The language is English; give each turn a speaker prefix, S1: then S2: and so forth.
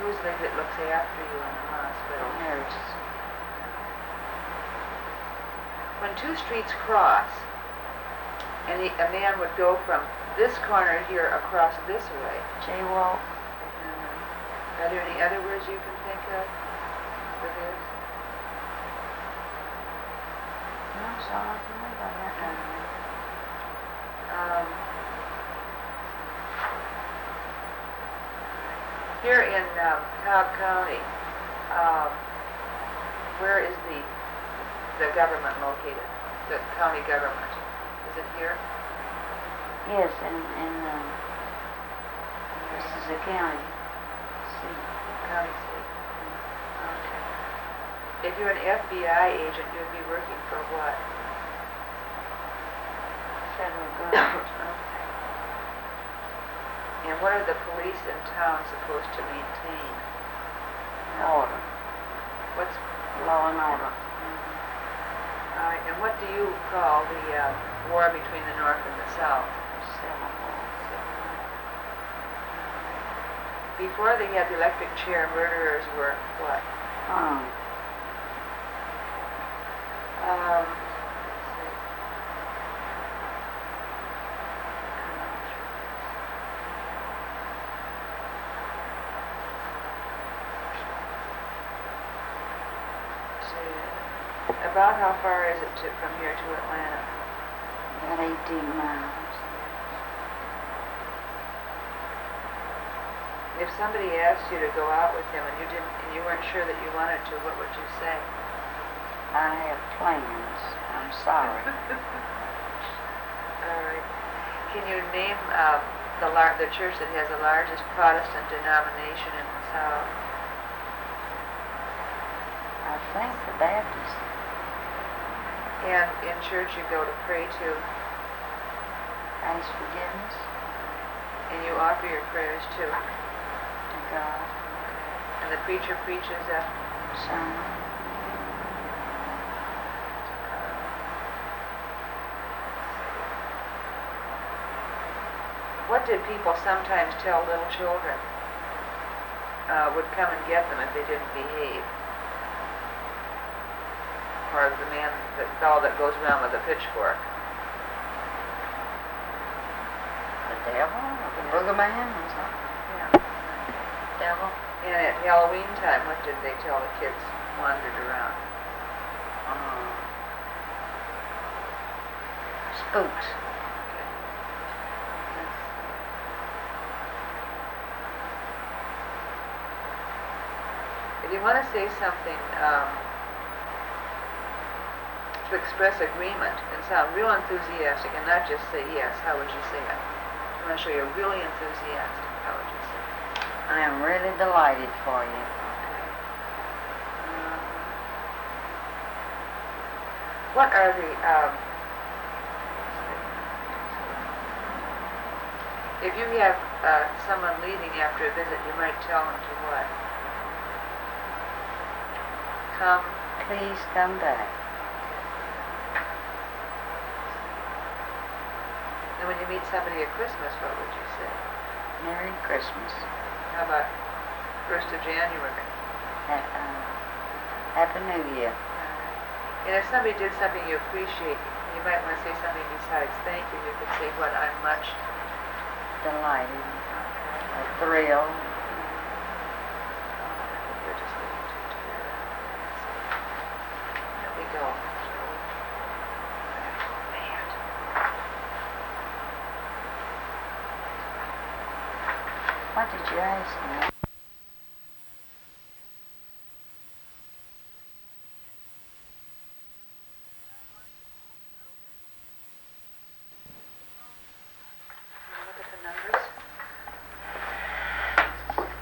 S1: Who's the that looks after you in the hospital?
S2: Nurse.
S1: When two streets cross, and a man would go from this corner here across this way.
S2: Jaywalk.
S1: Are there any other words you can think of for this?
S2: No, sorry, about that.
S1: Here in Cobb County, where is the government located? The county government? Is it here?
S2: Yes, and this is a county seat.
S1: County seat. Okay. If you're an FBI agent, you'd be working for what?
S2: Federal government.
S1: Okay. And what are the police in town supposed to maintain?
S2: Order.
S1: What's
S2: Law and order.
S1: All right, and what do you call the war between the North and the South?
S2: Civil War.
S1: Before they had the electric chair, murderers were what? Let's see. About how far is it from here to Atlanta?
S2: About 18 miles.
S1: If somebody asked you to go out with him and you weren't sure that you wanted to, what would you say?
S2: I have plans. I'm sorry.
S1: All right. Can you name the church that has the largest Protestant denomination in the South?
S2: I think the Baptist.
S1: And in church you go to pray to,
S2: Ask forgiveness
S1: and you offer your prayers to.
S2: to God.
S1: And the preacher preaches a
S2: Son.
S1: What did people sometimes tell little children would come and get them if they didn't behave? Or the fellow that goes around with a pitchfork?
S2: The devil? Or the boogeyman? Or something?
S1: Yeah.
S2: Devil?
S1: And at Halloween time, what did they tell the kids wandered around?
S2: Spooks.
S1: If you want to say something to express agreement and sound real enthusiastic and not just say yes, how would you say it? I want to show you're really enthusiastic. How would you say it?
S2: I am really delighted for you.
S1: Okay. What are the if you have someone leaving after a visit, you might tell them to what? Come.
S2: Please come back.
S1: And when you meet somebody at Christmas, what would you say?
S2: Merry Christmas.
S1: How about 1st of January?
S2: Happy New Year.
S1: And if somebody did something you appreciate, you might want to say something besides thank you. You could say, what, I'm much
S2: Delighted.
S1: okay.
S2: Thrilled.
S1: We're just getting too tired. There we go.
S2: What did you ask me?